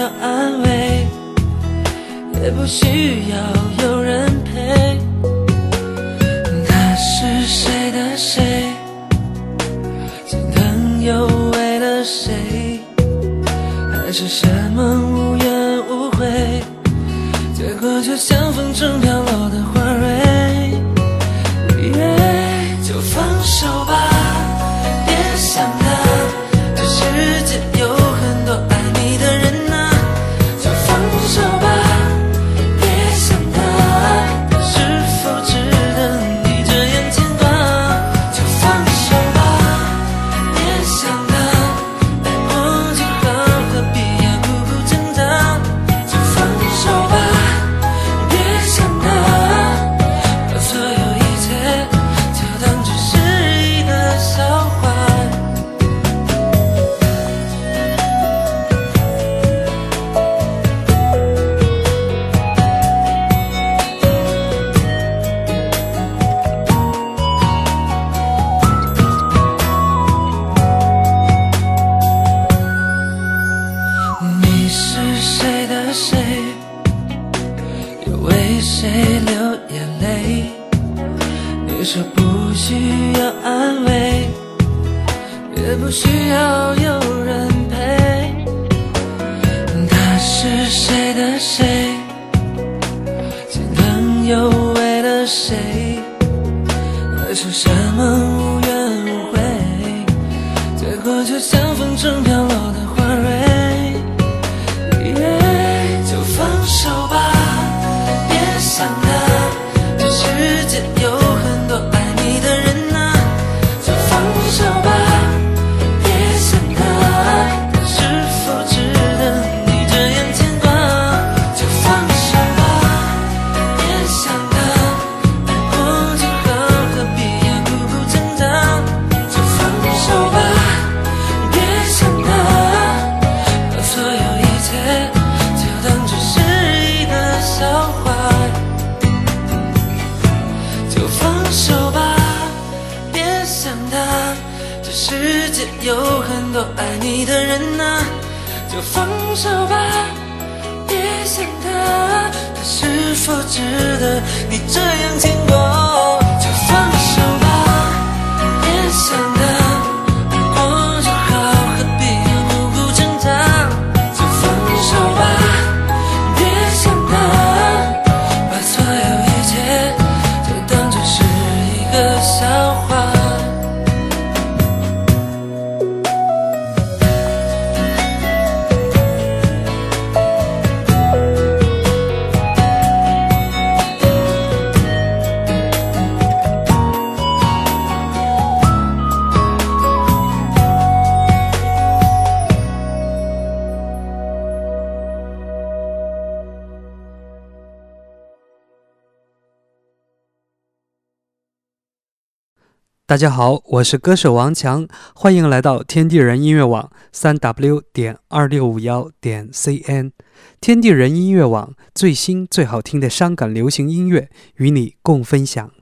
安慰，也不需要有人陪。他是谁的谁？心疼又为了谁？还是什么无怨无悔？结果就像风中飘落的花蕊。就放手吧，别想他，这世界有很多爱你的人啊。就放手吧，别想他，是否值得你这样牵挂。就放手吧，别想他，爱过就好，何必要苦苦挣扎。就放手吧，别想他，把所有一切就当只是一个笑话。你是谁的谁？又为谁流眼泪？你说不需要安慰，也不需要有人陪。他是谁的谁？心疼又为了谁？还是什么无怨无悔？结果就像风中飘落的花蕊。就放手吧，别想他，这世界有很多爱你的人啊。就放手吧，别想他，是否值得你这样牵挂。就放手吧，别想他，爱过就好，何必要苦苦挣扎。就放手吧，别想他，把所有一切就当只是一个笑话。就放手吧，别想他，这世界有很多爱你的人啊。就放手吧，别想他，他是否值得你这样牵挂。就放手吧，别想他，爱过就好，何必要苦苦挣扎。就放手吧，别想他，把所有一切就当作是一个笑话。 大家好，我是歌手王强，欢迎来到天地人音乐网3w.2651.cn。天地人音乐网最新最好听的伤感流行音乐与你共分享。